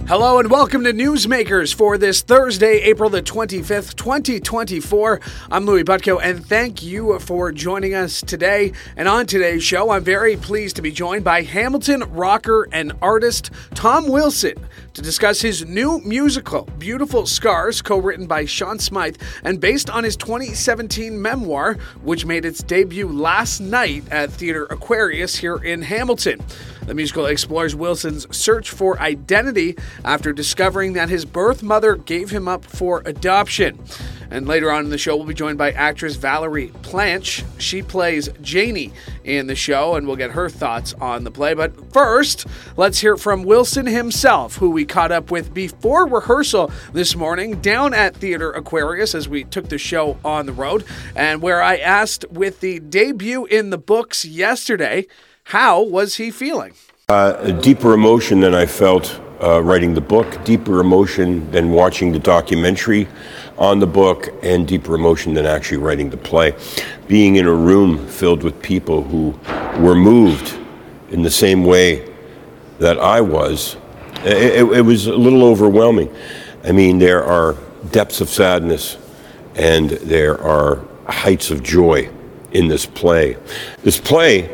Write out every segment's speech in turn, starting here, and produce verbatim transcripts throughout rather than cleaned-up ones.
Hello and welcome to Newsmakers for this Thursday, April the twenty-fifth, twenty twenty-four. I'm Louis Butko, and thank you for joining us today. And on today's show, I'm very pleased to be joined by Hamilton rocker and artist Tom Wilson to discuss his new musical, Beautiful Scars, co-written by Sean Smythe and based on his twenty seventeen memoir, which made its debut last night at Theatre Aquarius here in Hamilton. The musical explores Wilson's search for identity after discovering that his birth mother gave him up for adoption. And later on in the show, we'll be joined by actress Valerie Planch. She plays Janie in the show, and we'll get her thoughts on the play. But first, let's hear from Wilson himself, who we caught up with before rehearsal this morning down at Theatre Aquarius as we took the show on the road, and where I asked, with the debut in the books yesterday, how was he feeling? Uh, a deeper emotion than I felt uh, writing the book, deeper emotion than watching the documentary on the book, and deeper emotion than actually writing the play. Being in a room filled with people who were moved in the same way that I was, it, it, it was a little overwhelming. I mean, there are depths of sadness and there are heights of joy in this play. This play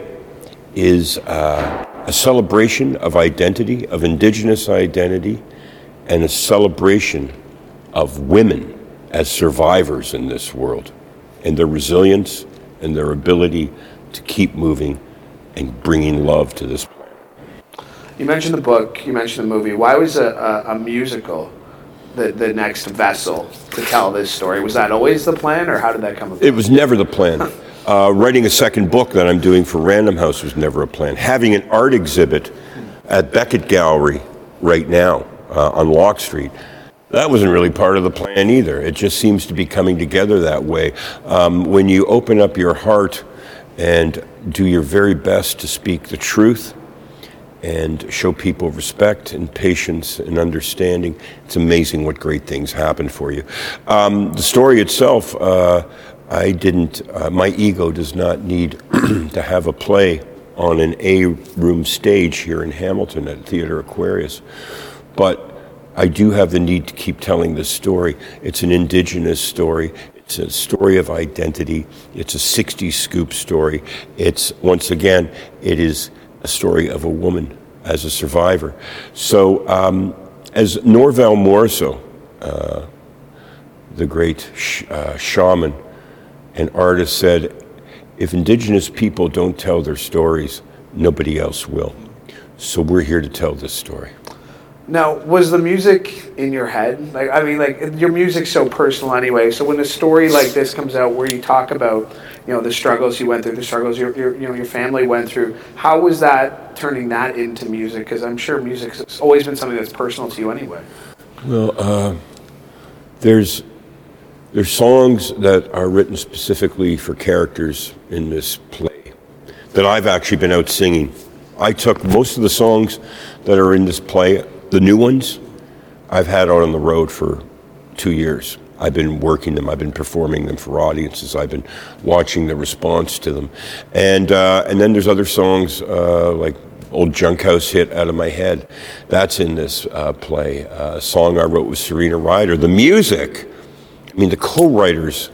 is uh, a celebration of identity, of Indigenous identity, and a celebration of women as survivors in this world, and their resilience and their ability to keep moving and bringing love to this planet. You mentioned the book, you mentioned the movie. Why was a, a, a musical the, the next vessel to tell this story? Was that always the plan, or how did that come about? It was never the plan. Uh, writing a second book that I'm doing for Random House was never a plan. Having an art exhibit at Beckett Gallery right now uh, on Locke Street, that wasn't really part of the plan either. It just seems to be coming together that way. Um, when you open up your heart and do your very best to speak the truth and show people respect and patience and understanding, it's amazing what great things happen for you. Um, the story itself, uh, I didn't, uh, my ego does not need to have a play on an A-room stage here in Hamilton at Theatre Aquarius, but I do have the need to keep telling this story. It's an Indigenous story. It's a story of identity. It's a sixties scoop story. It's, once again, it is a story of a woman as a survivor. So, um, as Norval Morrisseau, uh, the great sh- uh, shaman, an artist, said, if Indigenous people don't tell their stories, nobody else will. So we're here to tell this story. Now, was the music in your head? Like, I mean, like, your music's so personal anyway. So when a story like this comes out, where you talk about, you know, the struggles you went through, the struggles your, your you know, your family went through, how was that turning that into music? Because I'm sure music's always been something that's personal to you anyway. Well, uh, there's there's songs that are written specifically for characters in this play that I've actually been out singing. I took most of the songs that are in this play, the new ones, I've had out on the road for two years. I've been working them. I've been performing them for audiences. I've been watching the response to them. And uh, and then there's other songs uh, like Old Junk House hit Out of My Head. That's in this uh, play. Uh, a song I wrote with Serena Ryder. The music, I mean, the co-writers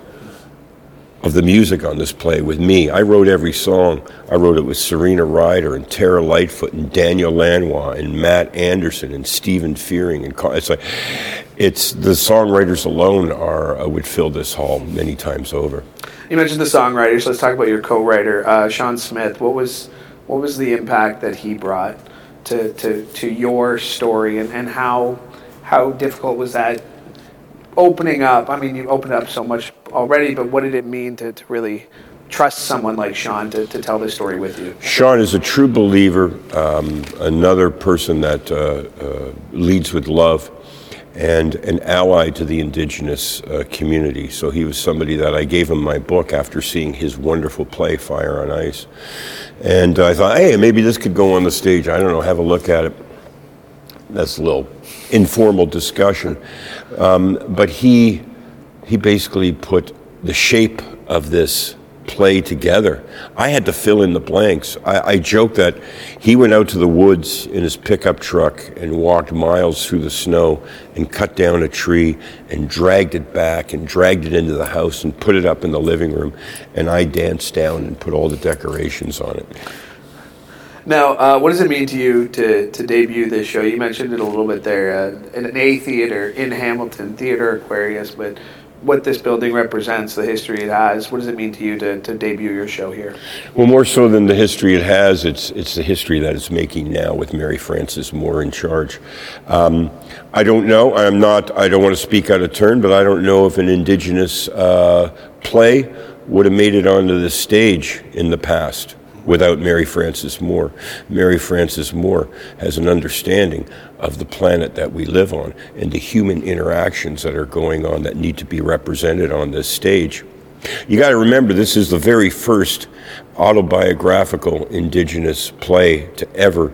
of the music on this play with me. I wrote every song. I wrote it with Serena Ryder and Tara Lightfoot and Daniel Lanois and Matt Anderson and Stephen Fearing. And it's like, it's the songwriters alone are uh, would fill this hall many times over. You mentioned the songwriters. Let's talk about your co-writer, uh, Sean Smith. What was what was the impact that he brought to to, to your story, and, and how how difficult was that? Opening up, I mean, you opened up so much already, but what did it mean to, to really trust someone like Sean to, to tell this story with you? Sean is a true believer, um, another person that uh, uh, leads with love, and an ally to the Indigenous uh, community. So he was somebody that I gave him my book after seeing his wonderful play, Fire on Ice. And I thought, hey, maybe this could go on the stage. I don't know, have a look at it. That's a little informal discussion. Um, but he he basically put the shape of this play together. I had to fill in the blanks. I, I joke that he went out to the woods in his pickup truck and walked miles through the snow and cut down a tree and dragged it back and dragged it into the house and put it up in the living room. And I danced down and put all the decorations on it. Now, uh, what does it mean to you to, to debut this show? You mentioned it a little bit there, uh, in an A theater in Hamilton, Theater Aquarius, but what this building represents, the history it has, what does it mean to you to, to debut your show here? Well, more so than the history it has, it's it's the history that it's making now with Mary Frances Moore in charge. Um, I don't know. I'm not. I don't want to speak out of turn, but I don't know if an Indigenous uh, play would have made it onto the stage in the past without Mary Frances Moore. Mary Frances Moore has an understanding of the planet that we live on and the human interactions that are going on that need to be represented on this stage. You got to remember, this is the very first autobiographical Indigenous play to ever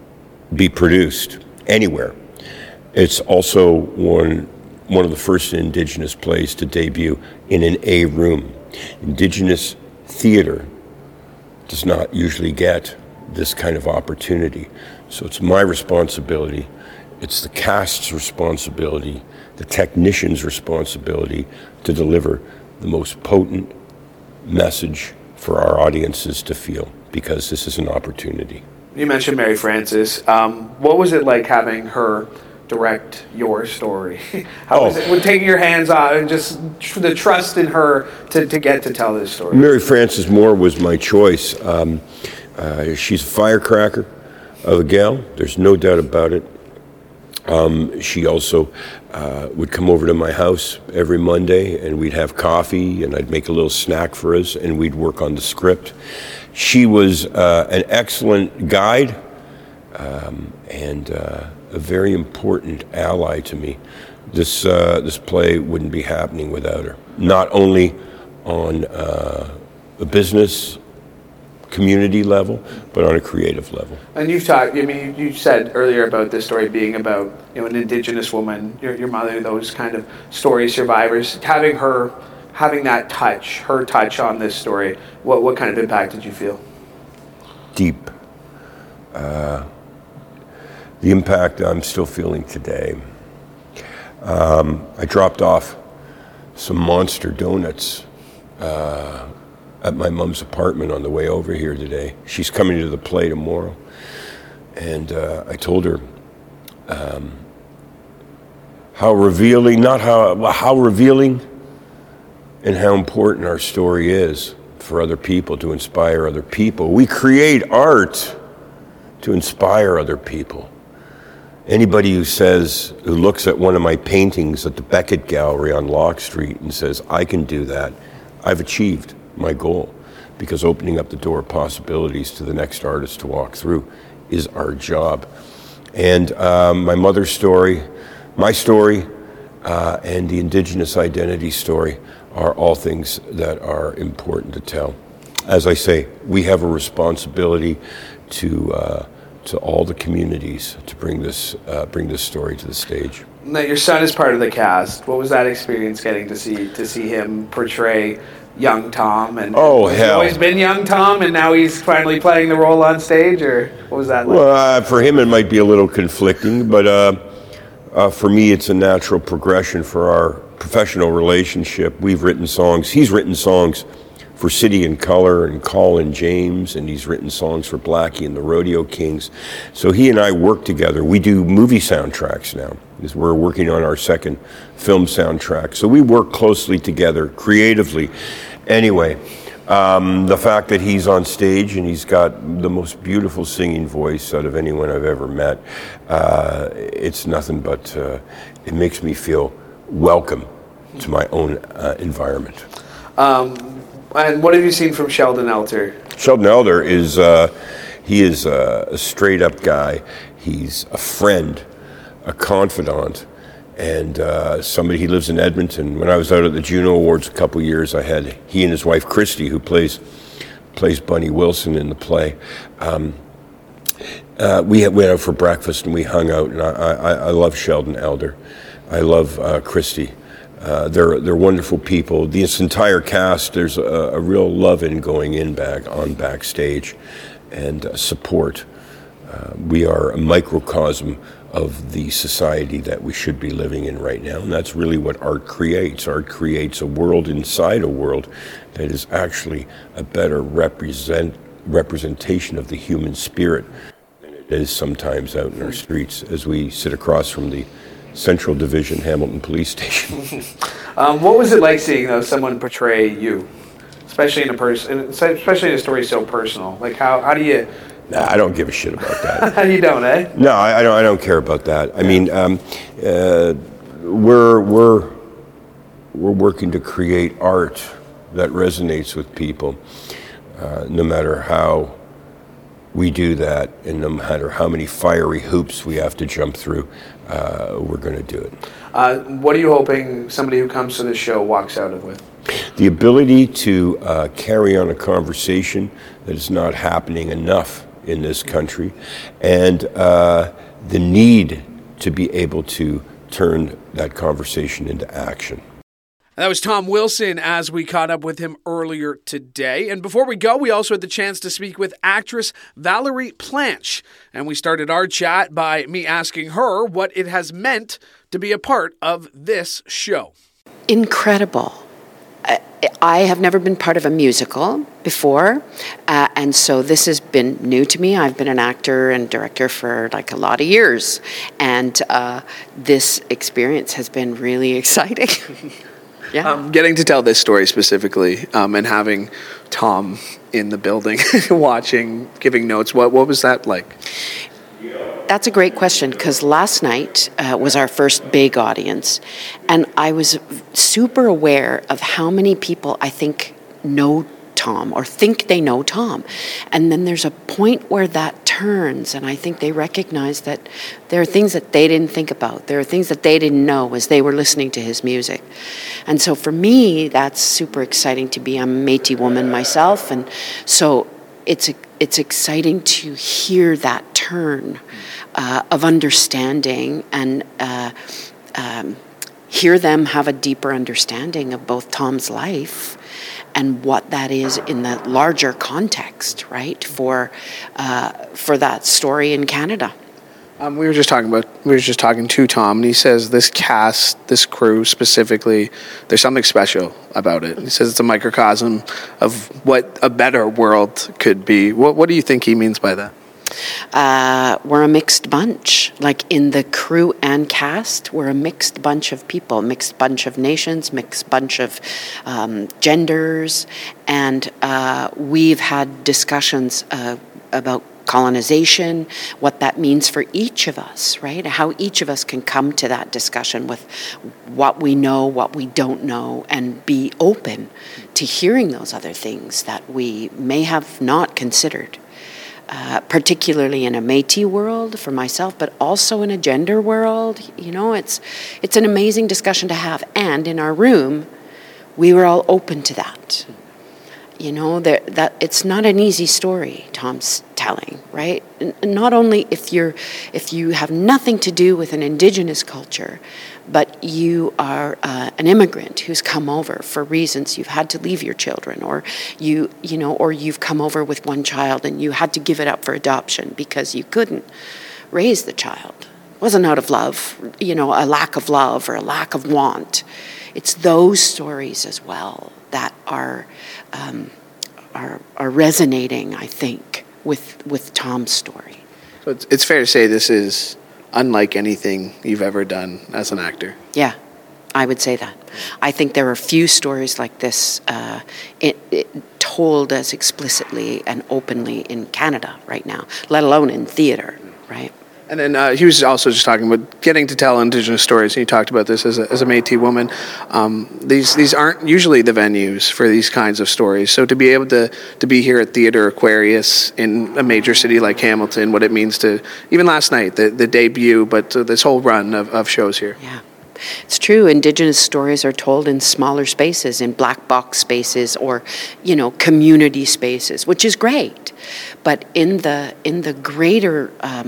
be produced anywhere. It's also one, one of the first Indigenous plays to debut in an A room. Indigenous theater does not usually get this kind of opportunity. So it's my responsibility, it's the cast's responsibility, the technician's responsibility to deliver the most potent message for our audiences to feel, because this is an opportunity. You mentioned Mary Frances. Um, what was it like having her direct your story? How oh. was it with taking your hands off and just tr- the trust in her to, to get to tell this story? Mary Frances Moore was my choice. Um, uh, she's a firecracker of a gal. There's no doubt about it. Um, she also uh, would come over to my house every Monday, and we'd have coffee, and I'd make a little snack for us, and we'd work on the script. She was uh, an excellent guide um, and uh, a very important ally to me. This uh, this play wouldn't be happening without her. Not only on uh, a business community level, but on a creative level. And you've talked, I mean, you said earlier about this story being about, you know, an Indigenous woman, your, your mother, those kind of story survivors, having her, having that touch, her touch on this story. What what kind of impact did you feel? Deep. Uh, the impact I'm still feeling today. Um, I dropped off some monster donuts uh, at my mom's apartment on the way over here today. She's coming to the play tomorrow. And uh, I told her um, how revealing, not how, how revealing and how important our story is for other people, to inspire other people. We create art to inspire other people. Anybody who says, who looks at one of my paintings at the Beckett Gallery on Locke Street and says, I can do that, I've achieved my goal, because opening up the door of possibilities to the next artist to walk through is our job. And um, my mother's story, my story, uh, and the Indigenous identity story are all things that are important to tell. As I say, we have a responsibility to uh, to all the communities to bring this uh, bring this story to the stage. Now, your son is part of the cast. What was that experience, getting to see to see him portray young Tom? And oh has hell, he always been young Tom, and now he's finally playing the role on stage, or what was that like? Well, uh, for him it might be a little conflicting, but uh, uh, for me it's a natural progression for our professional relationship. We've written songs. He's written songs for City and Color and Colin James, and he's written songs for Blackie and the Rodeo Kings. So he and I work together. We do movie soundtracks now, because we're working on our second film soundtrack. So we work closely together, creatively. Anyway, um, the fact that he's on stage and he's got the most beautiful singing voice out of anyone I've ever met, uh, it's nothing but, uh, it makes me feel welcome to my own uh, environment. Um, And what have you seen from Sheldon Elder? Sheldon Elder is, uh, he is a, a straight up guy. He's a friend, a confidant, and uh, somebody, he lives in Edmonton. When I was out at the Juno Awards a couple years, I had he and his wife Christy, who plays plays Bunny Wilson in the play. Um, uh, we had, went out for breakfast and we hung out, and I, I, I love Sheldon Elder. I love uh, Christy. Uh, they're they're wonderful people. This entire cast, there's a, a real love in going in back on backstage, and uh, support. Uh, we are a microcosm of the society that we should be living in right now, and that's really what art creates. Art creates a world inside a world that is actually a better represent representation of the human spirit than it is sometimes out in our streets as we sit across from the Central Division Hamilton Police Station. um, what was it like seeing though, someone portray you, especially in a person, especially in a story so personal? Like how how do you? Nah, I don't give a shit about that. You don't, eh? No, I, I don't. I don't care about that. I mean, um, uh, we're we're we're working to create art that resonates with people, uh, no matter how we do that, and no matter how many fiery hoops we have to jump through, uh, we're going to do it. Uh, what are you hoping somebody who comes to this show walks out of with? The ability to uh, carry on a conversation that is not happening enough in this country, and uh, the need to be able to turn that conversation into action. That was Tom Wilson as we caught up with him earlier today. And before we go, we also had the chance to speak with actress Valerie Plante. And we started our chat by me asking her what it has meant to be a part of this show. Incredible. I have never been part of a musical before, uh, and so this has been new to me. I've been an actor and director for like a lot of years, and uh, this experience has been really exciting. Yeah. Um, getting to tell this story specifically, um, and having Tom in the building, watching, giving notes, what what was that like? That's a great question, because last night uh, was our first big audience, and I was super aware of how many people I think know Tom or think they know Tom. And then there's a point where that turns, and I think they recognize that there are things that they didn't think about. There are things that they didn't know as they were listening to his music. And so for me, that's super exciting to be. I'm a Métis woman myself, and so it's it's exciting to hear that turn uh, of understanding and uh, um, hear them have a deeper understanding of both Tom's life and what that is in the larger context, right, for uh, for that story in Canada. Um, we were just talking about, we were just talking to Tom, and he says this cast, this crew specifically, there's something special about it. He says it's a microcosm of what a better world could be. What, what do you think he means by that? Uh, we're a mixed bunch. Like in the crew and cast, we're a mixed bunch of people, mixed bunch of nations, mixed bunch of um, genders, and uh, we've had discussions uh, about colonization, what that means for each of us, right? How each of us can come to that discussion with what we know, what we don't know, and be open to hearing those other things that we may have not considered. Uh, particularly in a Métis world for myself, but also in a gender world. You know, it's it's an amazing discussion to have. And in our room, we were all open to that. You know, there, that it's not an easy story Tom's telling, right? And not only if you're if you have nothing to do with an Indigenous culture, but you are uh, an immigrant who's come over for reasons you've had to leave your children, or you you know, or you've come over with one child and you had to give it up for adoption because you couldn't raise the child. It wasn't out of love, you know, a lack of love or a lack of want. It's those stories as well that are um, are are resonating, I think, with with Tom's story. So it's, it's fair to say this is unlike anything you've ever done as an actor. Yeah, I would say that. I think there are few stories like this uh, it, it told as explicitly and openly in Canada right now, let alone in theater, right? And then uh, he was also just talking about getting to tell Indigenous stories, and he talked about this as a, as a Métis woman. Um, these these aren't usually the venues for these kinds of stories. So to be able to, to be here at Theatre Aquarius in a major city like Hamilton, what it means to, even last night, the, the debut, but uh, this whole run of, of shows here. Yeah. It's true. Indigenous stories are told in smaller spaces, in black box spaces, or, you know, community spaces, which is great. But in the in the greater um,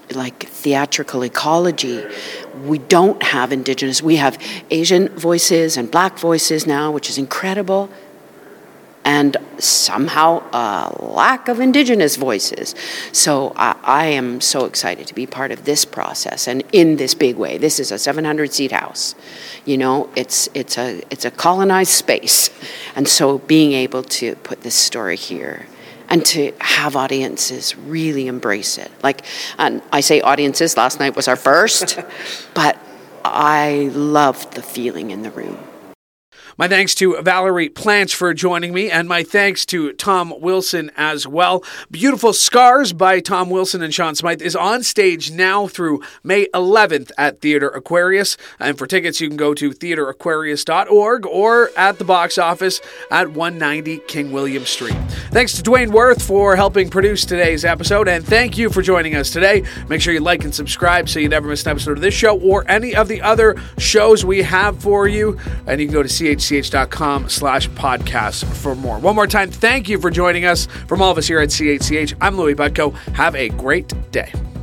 like theatrical ecology. We don't have Indigenous. We have Asian voices and Black voices now, which is incredible. And somehow a lack of Indigenous voices. So I, I am so excited to be part of this process and in this big way. This is a seven hundred seat house. You know, it's it's a it's a colonized space. And so being able to put this story here and to have audiences really embrace it. Like, and I say audiences, last night was our first, but I loved the feeling in the room. My thanks to Valerie Plante for joining me, and my thanks to Tom Wilson as well. Beautiful Scars by Tom Wilson and Sean Smythe is on stage now through May eleventh at Theatre Aquarius. And for tickets, you can go to theatre aquarius dot org or at the box office at one ninety King William Street. Thanks to Dwayne Worth for helping produce today's episode, and thank you for joining us today. Make sure you like and subscribe so you never miss an episode of this show or any of the other shows we have for you. And you can go to C H C H dot com slash podcasts for more. One more time, thank you for joining us. From all of us here at C H C H, I'm Louis Butko. Have a great day.